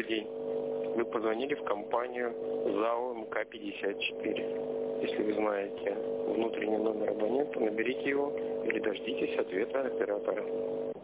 Добрый день. Вы позвонили в компанию ЗАО МК-54. Если вы знаете внутренний номер абонента, наберите его или дождитесь ответа оператора.